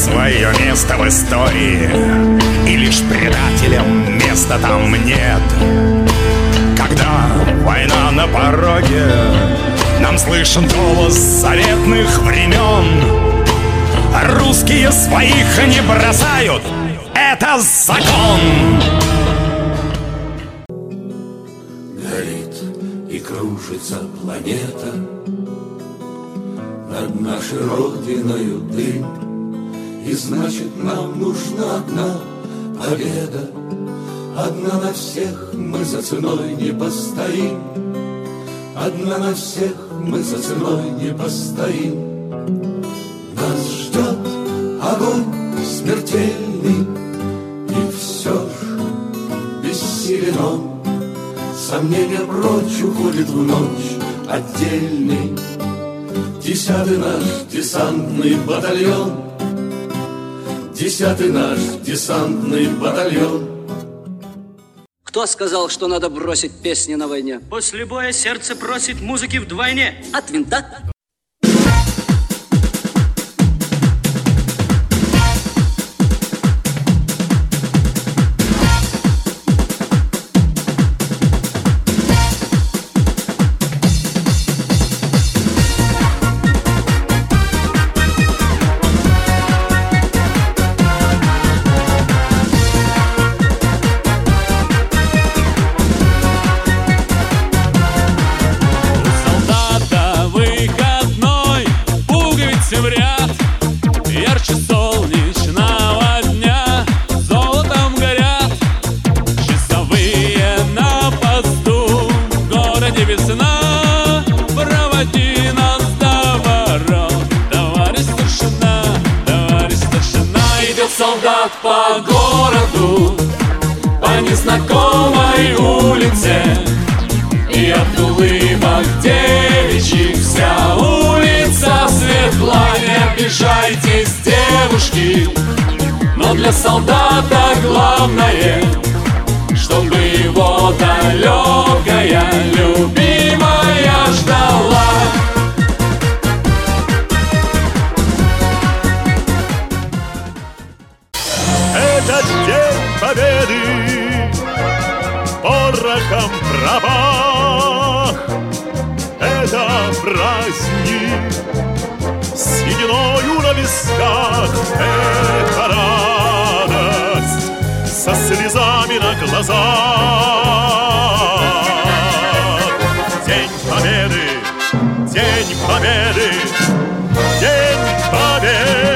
свое место в истории, и лишь предателям места там нет. Когда война на пороге, нам слышен голос заветных времен. Русские своих не бросают, это закон. Горит и кружится планета, над нашей родиною дым. И значит, нам нужна одна победа. Одна на всех мы за ценой не постоим. Одна на всех мы за ценой не постоим. Нас ждет огонь смертельный, и все ж бессилен он. Сомнения прочь, уходит в ночь отдельный 10-й наш десантный батальон. 10-й наш десантный батальон. Кто сказал, что надо бросить песни на войне? После боя сердце просит музыки вдвойне. От винта. Солдат по городу, по незнакомой улице, и от улыбок девичьих вся улица светла. Не обижайтесь, девушки, но для солдата главное, чтобы его далекая любимая ждала. Этот день победы порохом пропах. Это праздник сединою на висках. Это радость со слезами на глазах. День победы, день победы, день победы.